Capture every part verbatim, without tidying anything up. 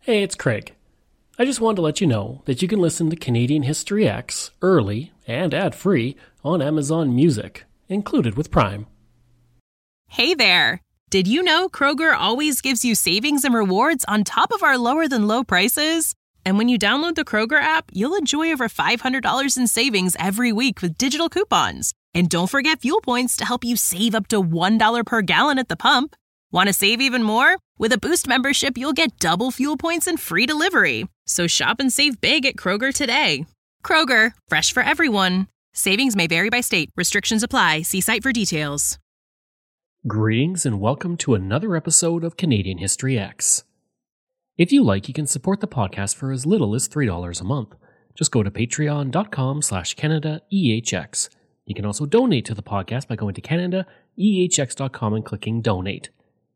Hey, it's Craig. I just wanted to let you know that you can listen to Canadian History X early and ad-free on Amazon Music, included with Prime. Hey there! Did you know Kroger always gives you savings and rewards on top of our lower-than-low prices? And when you download the Kroger app, you'll enjoy over five hundred dollars in savings every week with digital coupons. And don't forget fuel points to help you save up to one dollar per gallon at the pump. Want to save even more? With a Boost membership, you'll get double fuel points and free delivery. So shop and save big at Kroger today. Kroger, fresh for everyone. Savings may vary by state. Restrictions apply. See site for details. Greetings and welcome to another episode of Canadian History X. If you like, you can support the podcast for as little as three dollars a month. Just go to patreon.com slash CanadaEHX. You can also donate to the podcast by going to Canada E H X dot com and clicking Donate.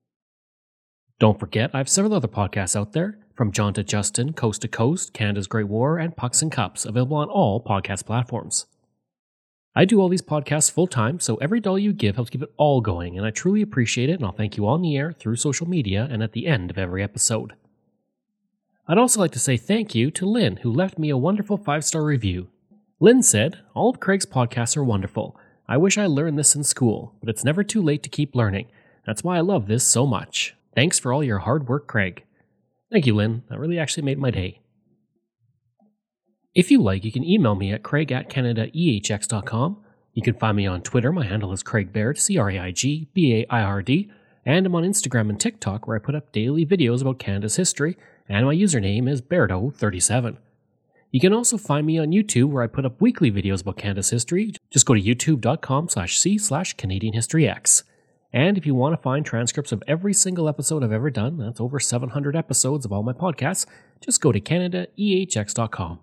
Don't forget, I have several other podcasts out there, from John to Justin, Coast to Coast, Canada's Great War, and Pucks and Cups, available on all podcast platforms. I do all these podcasts full-time, so every dollar you give helps keep it all going, and I truly appreciate it, and I'll thank you on the air, through social media, and at the end of every episode. I'd also like to say thank you to Lynn, who left me a wonderful five-star review. Lynn said, "All of Craig's podcasts are wonderful. I wish I learned this in school, but it's never too late to keep learning. That's why I love this so much. Thanks for all your hard work, Craig." Thank you, Lynn. That really actually made my day. If you like, you can email me at craig at canada e h x dot com. You can find me on Twitter. My handle is Craig Baird, C R A I G B A I R D. And I'm on Instagram and TikTok, where I put up daily videos about Canada's history, and my username is Bairdo thirty-seven. You can also find me on YouTube, where I put up weekly videos about Canada's history. Just go to youtube.com slash c slash Canadian History X. And if you want to find transcripts of every single episode I've ever done, that's over seven hundred episodes of all my podcasts, just go to Canada E H X dot com.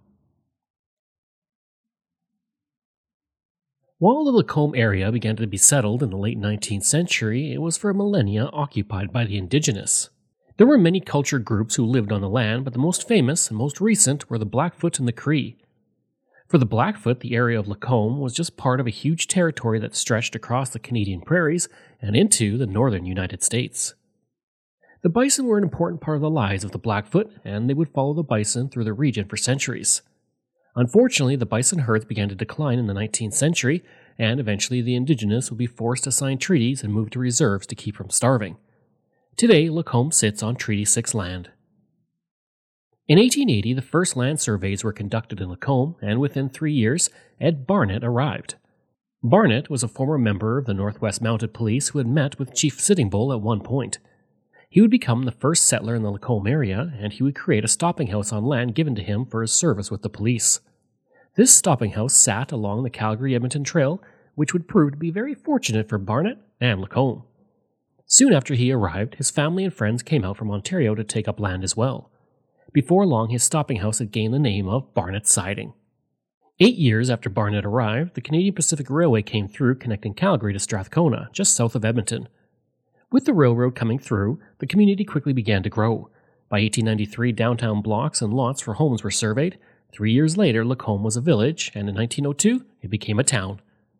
While the Lacombe area began to be settled in the late nineteenth century, it was for millennia occupied by the Indigenous. There were many culture groups who lived on the land, but the most famous and most recent were the Blackfoot and the Cree. For the Blackfoot, the area of Lacombe was just part of a huge territory that stretched across the Canadian prairies and into the northern United States. The bison were an important part of the lives of the Blackfoot, and they would follow the bison through the region for centuries. Unfortunately, the bison herds began to decline in the nineteenth century, and eventually the Indigenous would be forced to sign treaties and move to reserves to keep from starving. Today, Lacombe sits on Treaty six land. In eighteen eighty, the first land surveys were conducted in Lacombe, and within three years, Ed Barnett arrived. Barnett was a former member of the Northwest Mounted Police who had met with Chief Sitting Bull at one point. He would become the first settler in the Lacombe area, and he would create a stopping house on land given to him for his service with the police. This stopping house sat along the Calgary-Edmonton Trail, which would prove to be very fortunate for Barnett and Lacombe. Soon after he arrived, his family and friends came out from Ontario to take up land as well. Before long, his stopping house had gained the name of Barnett Siding. Eight years after Barnett arrived, the Canadian Pacific Railway came through, connecting Calgary to Strathcona, just south of Edmonton. With the railroad coming through, the community quickly began to grow. By eighteen ninety-three, downtown blocks and lots for homes were surveyed. Three years later, Lacombe was a village, and in nineteen oh two, it became a town.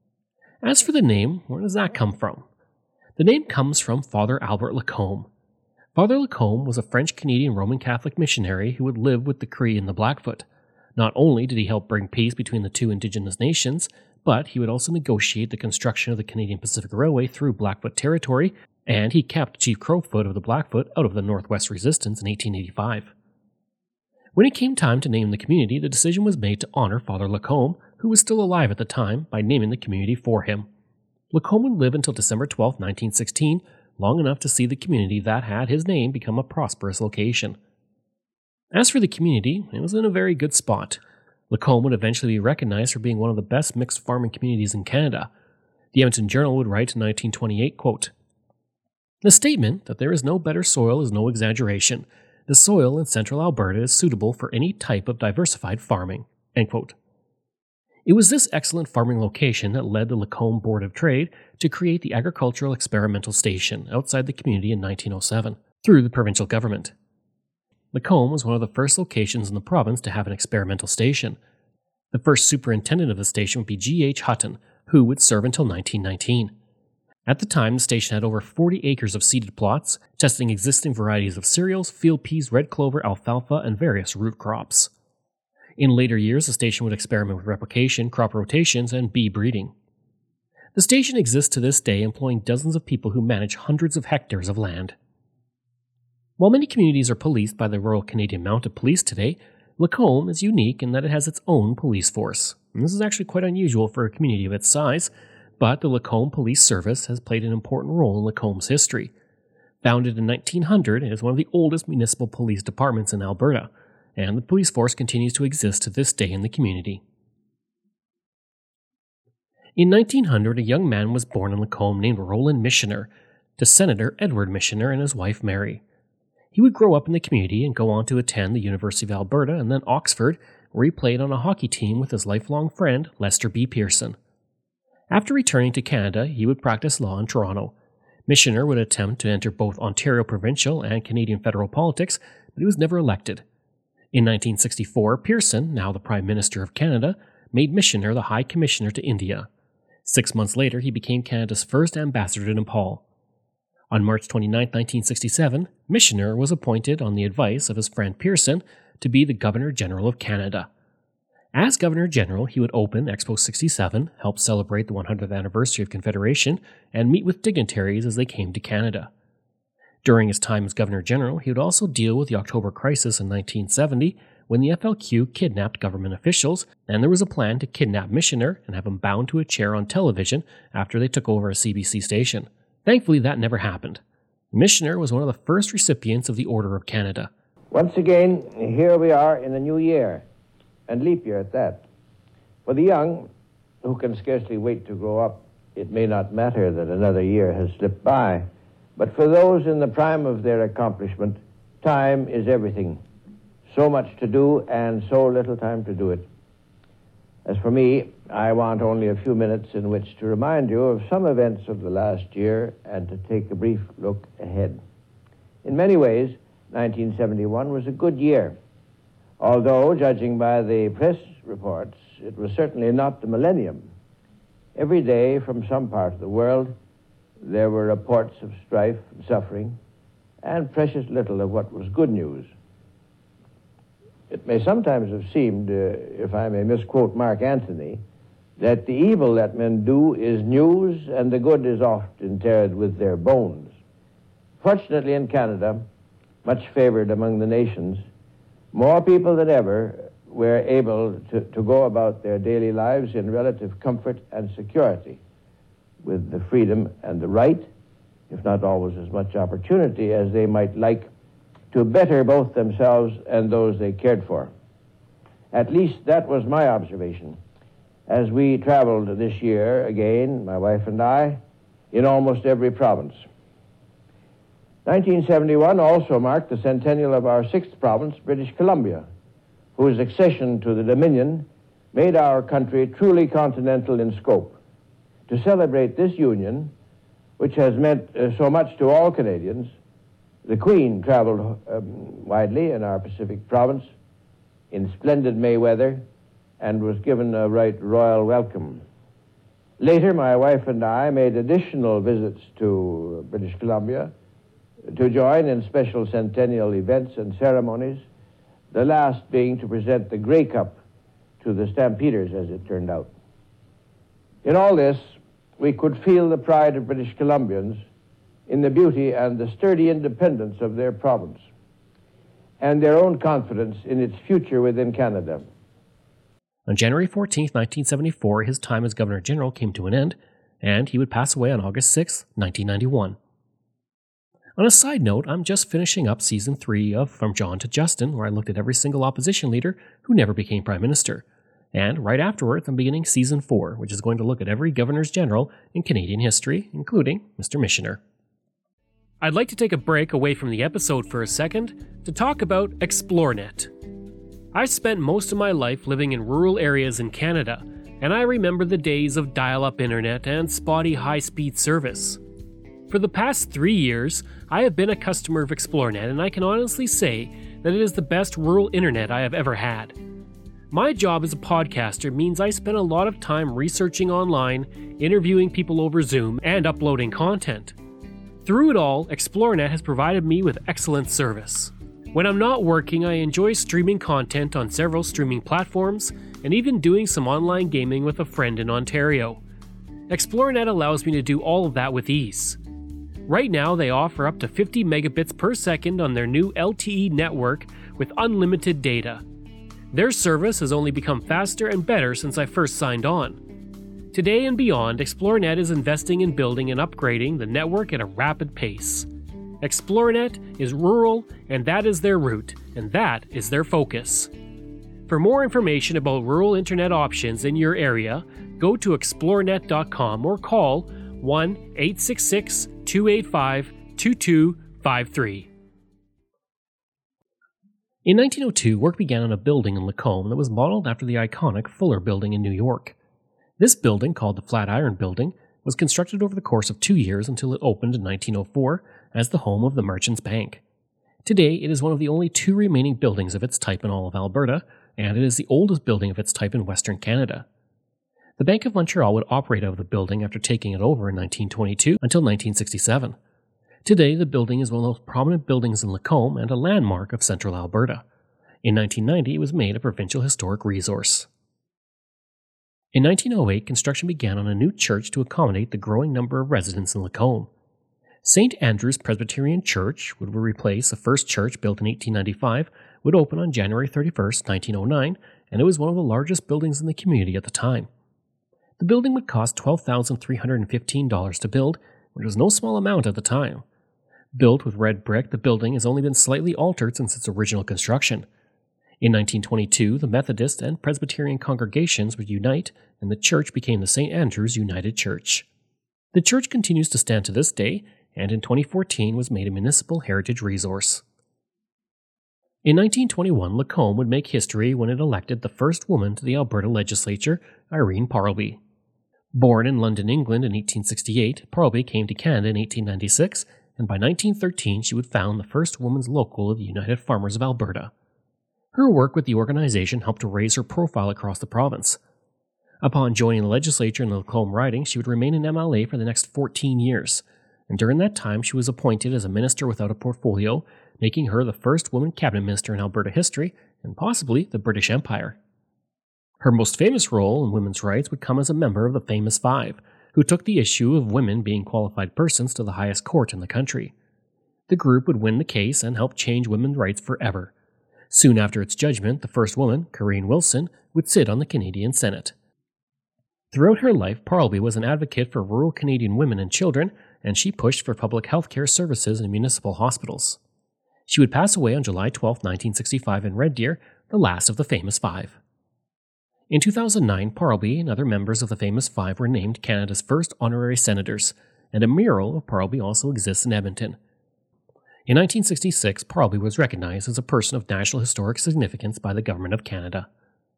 As for the name, where does that come from? The name comes from Father Albert Lacombe. Father Lacombe was a French-Canadian Roman Catholic missionary who would live with the Cree and the Blackfoot. Not only did he help bring peace between the two Indigenous nations, but he would also negotiate the construction of the Canadian Pacific Railway through Blackfoot territory, and he kept Chief Crowfoot of the Blackfoot out of the Northwest Resistance in eighteen eighty-five. When it came time to name the community, the decision was made to honor Father Lacombe, who was still alive at the time, by naming the community for him. Lacombe would live until December twelfth, nineteen sixteen, long enough to see the community that had his name become a prosperous location. As for the community, it was in a very good spot. Lacombe would eventually be recognized for being one of the best mixed farming communities in Canada. The Edmonton Journal would write in nineteen twenty-eight, quote, "The statement that there is no better soil is no exaggeration. The soil in central Alberta is suitable for any type of diversified farming." End quote. It was this excellent farming location that led the Lacombe Board of Trade to create the Agricultural Experimental Station outside the community in nineteen oh seven, through the provincial government. Lacombe was one of the first locations in the province to have an experimental station. The first superintendent of the station would be G H Hutton, who would serve until nineteen nineteen. At the time, the station had over forty acres of seeded plots, testing existing varieties of cereals, field peas, red clover, alfalfa, and various root crops. In later years, the station would experiment with replication, crop rotations, and bee breeding. The station exists to this day, employing dozens of people who manage hundreds of hectares of land. While many communities are policed by the Royal Canadian Mounted Police today, Lacombe is unique in that it has its own police force. And this is actually quite unusual for a community of its size, but the Lacombe Police Service has played an important role in Lacombe's history. Founded in nineteen hundred, it is one of the oldest municipal police departments in Alberta, and the police force continues to exist to this day in the community. In nineteen hundred, a young man was born in Lacombe named Roland Michener to Senator Edward Michener and his wife Mary. He would grow up in the community and go on to attend the University of Alberta and then Oxford, where he played on a hockey team with his lifelong friend Lester B. Pearson. After returning to Canada, he would practice law in Toronto. Michener would attempt to enter both Ontario provincial and Canadian federal politics, but he was never elected. In nineteen sixty-four, Pearson, now the Prime Minister of Canada, made Michener the High Commissioner to India. Six months later, he became Canada's first ambassador to Nepal. On March twenty-ninth, nineteen sixty-seven, Michener was appointed on the advice of his friend Pearson to be the Governor-General of Canada. As Governor-General, he would open Expo sixty-seven, help celebrate the one hundredth anniversary of Confederation, and meet with dignitaries as they came to Canada. During his time as Governor-General, he would also deal with the October crisis in nineteen seventy, when the F L Q kidnapped government officials, and there was a plan to kidnap Michener and have him bound to a chair on television after they took over a C B C station. Thankfully, that never happened. Michener was one of the first recipients of the Order of Canada. Once again, here we are in a new year, and leap year at that. For the young, who can scarcely wait to grow up, it may not matter that another year has slipped by. But for those in the prime of their accomplishment, time is everything. So much to do and so little time to do it. As for me, I want only a few minutes in which to remind you of some events of the last year and to take a brief look ahead. In many ways, nineteen seventy-one was a good year. Although, judging by the press reports, it was certainly not the millennium. Every day from some part of the world, there were reports of strife and suffering, and precious little of what was good news. It may sometimes have seemed, uh, if I may misquote Mark Antony, that the evil that men do is news, and the good is oft interred with their bones. Fortunately, in Canada, much favored among the nations, more people than ever were able to, to go about their daily lives in relative comfort and security, with the freedom and the right, if not always as much opportunity as they might like, to better both themselves and those they cared for. At least that was my observation as we traveled this year, again, my wife and I, in almost every province. nineteen seventy-one also marked the centennial of our sixth province, British Columbia, whose accession to the Dominion made our country truly continental in scope. To celebrate this union, which has meant uh, so much to all Canadians, the Queen traveled um, widely in our Pacific province in splendid May weather and was given a right royal welcome. Later, my wife and I made additional visits to British Columbia to join in special centennial events and ceremonies, the last being to present the Grey Cup to the Stampeders, as it turned out. In all this, we could feel the pride of British Columbians in the beauty and the sturdy independence of their province, and their own confidence in its future within Canada. On January fourteenth, nineteen seventy-four, his time as Governor-General came to an end, and he would pass away on August sixth, nineteen ninety-one. On a side note, I'm just finishing up Season three of From John to Justin, where I looked at every single opposition leader who never became Prime Minister. And right afterwards, I'm beginning Season four, which is going to look at every Governors-General in Canadian history, including Mister Michener. I'd like to take a break away from the episode for a second to talk about ExploreNet. I spent most of my life living in rural areas in Canada, and I remember the days of dial-up internet and spotty high-speed service. For the past three years, I have been a customer of ExploreNet, and I can honestly say that it is the best rural internet I have ever had. My job as a podcaster means I spend a lot of time researching online, interviewing people over Zoom, and uploading content. Through it all, Xplornet has provided me with excellent service. When I'm not working, I enjoy streaming content on several streaming platforms, and even doing some online gaming with a friend in Ontario. Xplornet allows me to do all of that with ease. Right now, they offer up to fifty megabits per second on their new L T E network with unlimited data. Their service has only become faster and better since I first signed on. Today and beyond, Xplornet is investing in building and upgrading the network at a rapid pace. Xplornet is rural, and that is their route, and that is their focus. For more information about rural internet options in your area, go to xplornet dot com or call one eight six six, two eight five, two two five three. In nineteen oh two, work began on a building in Lacombe that was modeled after the iconic Fuller Building in New York. This building, called the Flatiron Building, was constructed over the course of two years until it opened in nineteen oh four as the home of the Merchants Bank. Today, it is one of the only two remaining buildings of its type in all of Alberta, and it is the oldest building of its type in Western Canada. The Bank of Montreal would operate out of the building after taking it over in nineteen twenty-two until nineteen sixty-seven. Today, the building is one of the most prominent buildings in Lacombe and a landmark of central Alberta. In nineteen ninety, it was made a provincial historic resource. In nineteen oh eight, construction began on a new church to accommodate the growing number of residents in Lacombe. Saint Andrew's Presbyterian Church would replace the first church built in eighteen ninety-five, would open on January thirty-first, nineteen oh nine, and it was one of the largest buildings in the community at the time. The building would cost twelve thousand three hundred fifteen dollars to build, which was no small amount at the time. Built with red brick, the building has only been slightly altered since its original construction. In nineteen twenty-two, the Methodist and Presbyterian congregations would unite, and the church became the Saint Andrew's United Church. The church continues to stand to this day, and in twenty fourteen was made a municipal heritage resource. In nineteen twenty-one, Lacombe would make history when it elected the first woman to the Alberta legislature, Irene Parlby. Born in London, England in eighteen sixty-eight, Parlby came to Canada in eighteen ninety-six, and by nineteen thirteen she would found the first women's local of the United Farmers of Alberta. Her work with the organization helped to raise her profile across the province. Upon joining the legislature in the Lacombe riding, she would remain an M L A for the next fourteen years, and during that time she was appointed as a minister without a portfolio, making her the first woman cabinet minister in Alberta history, and possibly the British Empire. Her most famous role in women's rights would come as a member of the Famous Five, who took the issue of women being qualified persons to the highest court in the country. The group would win the case and help change women's rights forever. Soon after its judgment, the first woman, Corinne Wilson, would sit on the Canadian Senate. Throughout her life, Parlby was an advocate for rural Canadian women and children, and she pushed for public health care services in municipal hospitals. She would pass away on July twelfth, nineteen sixty-five in Red Deer, the last of the Famous Five. In two thousand nine, Parlby and other members of the Famous Five were named Canada's first honorary senators, and a mural of Parlby also exists in Edmonton. In nineteen sixty-six, Parlby was recognized as a person of national historic significance by the Government of Canada.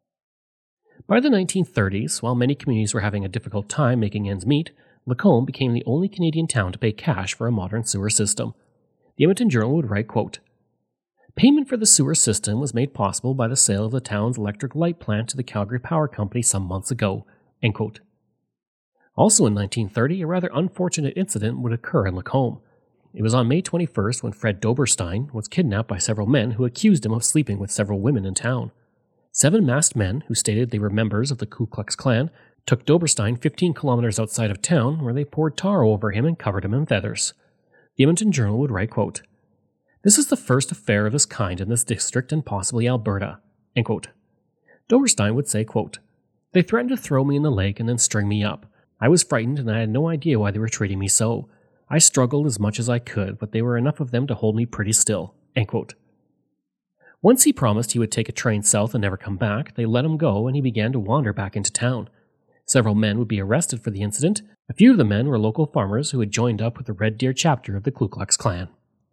By the nineteen thirties, while many communities were having a difficult time making ends meet, Lacombe became the only Canadian town to pay cash for a modern sewer system. The Edmonton Journal would write, quote, "Payment for the sewer system was made possible by the sale of the town's electric light plant to the Calgary Power Company some months ago." End quote. Also in nineteen thirty, a rather unfortunate incident would occur in Lacombe. It was on May twenty-first when Fred Doberstein was kidnapped by several men who accused him of sleeping with several women in town. Seven masked men, who stated they were members of the Ku Klux Klan, took Doberstein fifteen kilometers outside of town, where they poured tar over him and covered him in feathers. The Edmonton Journal would write, quote, "This is the first affair of this kind in this district and possibly Alberta." End quote. Doberstein would say, quote, "They threatened to throw me in the lake and then string me up. I was frightened and I had no idea why they were treating me so. I struggled as much as I could, but they were enough of them to hold me pretty still." End quote. Once he promised he would take a train south and never come back, they let him go and he began to wander back into town. Several men would be arrested for the incident. A few of the men were local farmers who had joined up with the Red Deer chapter of the Ku Klux Klan.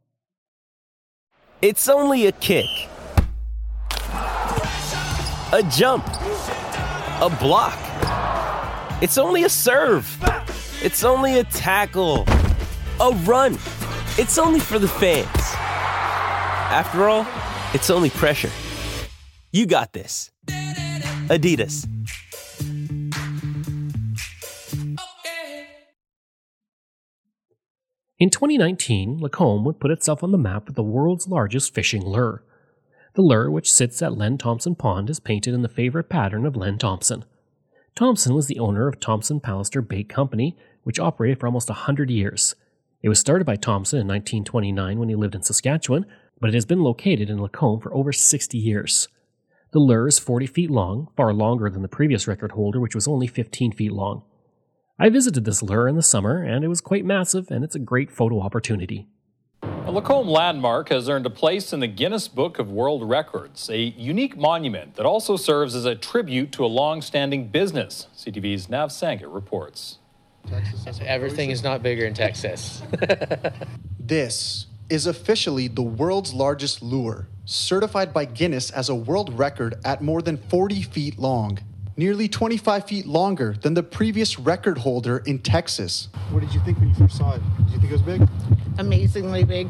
It's only a kick, a jump, a block. It's only a serve. It's only a tackle, a run. It's only for the fans. After all, it's only pressure. You got this. Adidas. In twenty nineteen, Lacombe would put itself on the map with the world's largest fishing lure. The lure, which sits at Len Thompson Pond, is painted in the favorite pattern of Len Thompson. Thompson was the owner of Thompson Palliser Bait Company, which operated for almost one hundred years. It was started by Thompson in nineteen twenty-nine when he lived in Saskatchewan, but it has been located in Lacombe for over sixty years. The lure is forty feet long, far longer than the previous record holder, which was only fifteen feet long. I visited this lure in the summer, and it was quite massive, and it's a great photo opportunity. The Lacombe landmark has earned a place in the Guinness Book of World Records, a unique monument that also serves as a tribute to a long-standing business. C T V's Nav Sangat reports. Everything is not bigger in Texas. This is officially the world's largest lure, certified by Guinness as a world record at more than forty feet long, nearly twenty-five feet longer than the previous record holder in Texas. What did you think when you first saw it? Did you think it was big? Amazingly big.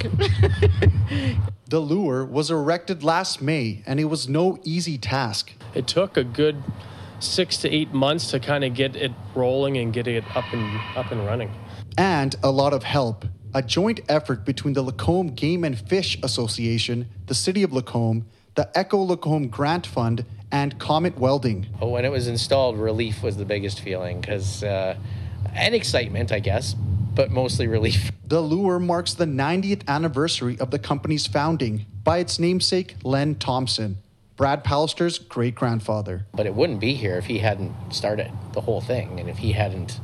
The lure was erected last May, and it was no easy task. It took a good six to eight months to kind of get it rolling and get it up and up and running. And a lot of help. A joint effort between the Lacombe Game and Fish Association, the City of Lacombe, the Echo Lacombe Grant Fund, and Comet Welding. Oh, when it was installed, relief was the biggest feeling, because uh, and excitement, I guess, but mostly relief. The lure marks the ninetieth anniversary of the company's founding by its namesake, Len Thompson, Brad Pallister's great-grandfather. But it wouldn't be here if he hadn't started the whole thing, and if he hadn't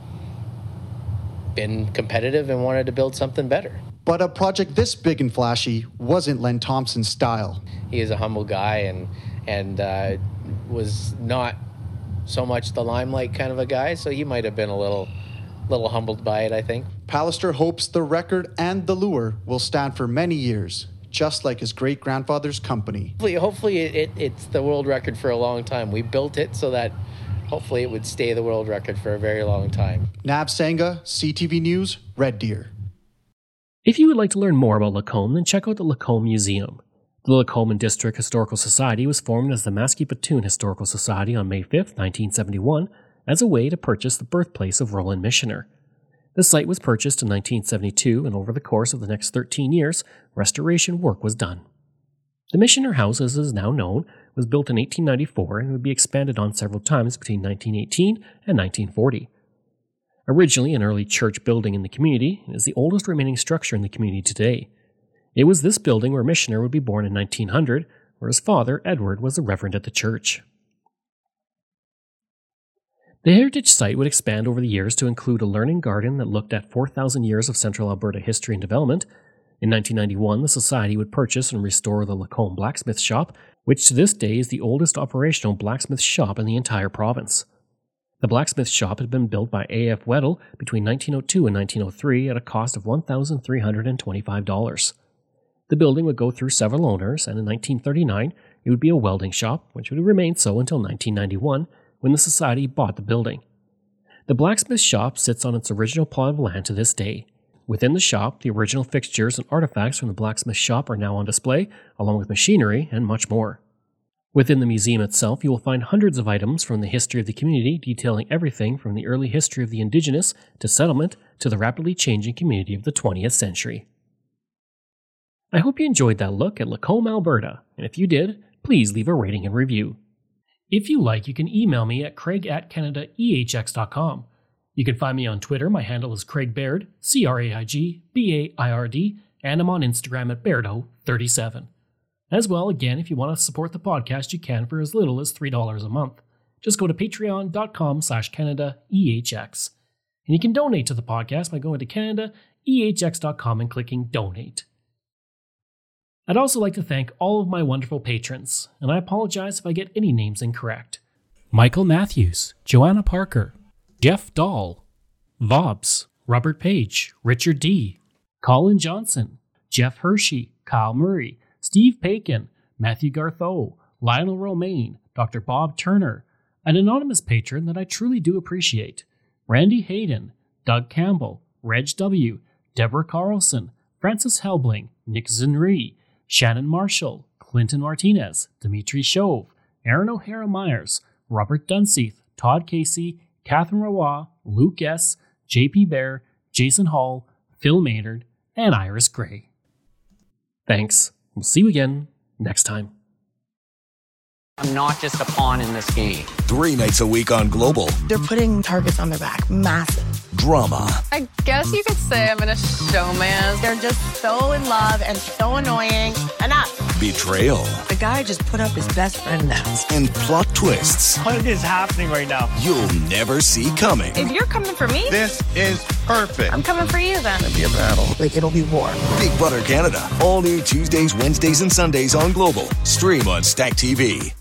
been competitive and wanted to build something better. But a project this big and flashy wasn't Len Thompson's style. He is a humble guy and and uh, was not so much the limelight kind of a guy, so he might have been a little little humbled by it, I think. Pallister hopes the record and the lure will stand for many years, just like his great-grandfather's company. Hopefully, hopefully it, it, it's the world record for a long time. We built it so that hopefully it would stay the world record for a very long time. Nav Sanga, C T V News, Red Deer. If you would like to learn more about Lacombe, then check out the Lacombe Museum. The Lacombe and District Historical Society was formed as the Maskipatoon Historical Society on May fifth, nineteen seventy-one, as a way to purchase the birthplace of Roland Michener. The site was purchased in nineteen seventy-two, and over the course of the next thirteen years, restoration work was done. The Michener House, as it is now known, was built in eighteen ninety-four and would be expanded on several times between nineteen eighteen and nineteen forty. Originally an early church building in the community, it is the oldest remaining structure in the community today. It was this building where Michener would be born in nineteen hundred, where his father, Edward, was the reverend at the church. The heritage site would expand over the years to include a learning garden that looked at four thousand years of central Alberta history and development. In nineteen ninety-one, the Society would purchase and restore the Lacombe Blacksmith Shop, which to this day is the oldest operational blacksmith shop in the entire province. The blacksmith shop had been built by A F Weddell between nineteen oh two and nineteen oh three at a cost of one thousand three hundred twenty-five dollars. The building would go through several owners, and in nineteen thirty-nine it would be a welding shop, which would remain so until nineteen ninety-one, when the Society bought the building. The blacksmith shop sits on its original plot of land to this day. Within the shop, the original fixtures and artifacts from the blacksmith shop are now on display, along with machinery and much more. Within the museum itself, you will find hundreds of items from the history of the community detailing everything from the early history of the Indigenous to settlement to the rapidly changing community of the twentieth century. I hope you enjoyed that look at Lacombe, Alberta, and if you did, please leave a rating and review. If you like, you can email me at craig at canada e h x dot com. You can find me on Twitter. My handle is Craig Baird, C R A I G B A I R D, and I'm on Instagram at Bairdo thirty-seven. As well, again, if you want to support the podcast, you can for as little as three dollars a month. Just go to patreon.com slash Canada EHX. And you can donate to the podcast by going to canada e h x dot com and clicking Donate. I'd also like to thank all of my wonderful patrons, and I apologize if I get any names incorrect. Michael Matthews, Joanna Parker, Jeff Dahl, Vobs, Robert Page, Richard D., Colin Johnson, Jeff Hershey, Kyle Murray, Steve Pakin, Matthew Gartho, Lionel Romaine, Doctor Bob Turner, an anonymous patron that I truly do appreciate, Randy Hayden, Doug Campbell, Reg W., Deborah Carlson, Francis Helbling, Nick Zinri, Shannon Marshall, Clinton Martinez, Dimitri Shove, Aaron O'Hara Myers, Robert Dunseith, Todd Casey, Catherine Roy, Luke S., J P Bear, Jason Hall, Phil Maynard, and Iris Gray. Thanks. We'll see you again next time. I'm not just a pawn in this game. Three nights a week on Global. They're putting targets on their back. Massive. Drama. I guess you could say I'm in a showman. They're just so in love and so annoying. Enough. Betrayal. The guy just put up his best friend now. And plot twists. What is happening right now? You'll never see coming. If you're coming for me, this is perfect. I'm coming for you then. It'll be a battle. Like, it'll be war. Big Brother Canada. All new Tuesdays, Wednesdays, and Sundays on Global. Stream on Stack T V.